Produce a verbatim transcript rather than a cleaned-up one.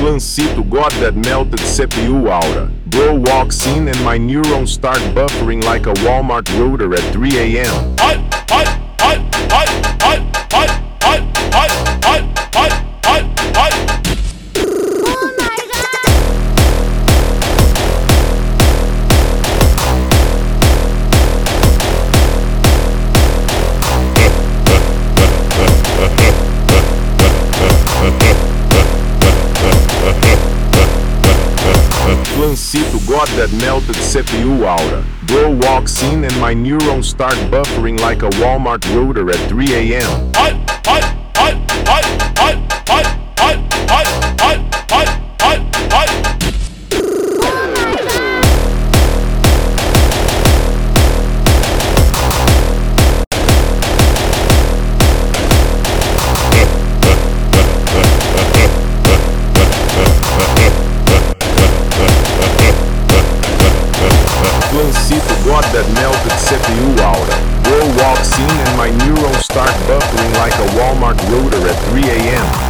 Flancito, god that melted C P U aura. Bro walks in and my neurons start buffering like a Walmart router at three A M Flancito, god that melted C P U aura. Bro walks in and my neurons start buffering like a Walmart router at three A M Flancito, god that melted C P U aura. Bro walks in and my neurons start buffering like a Walmart router at three A M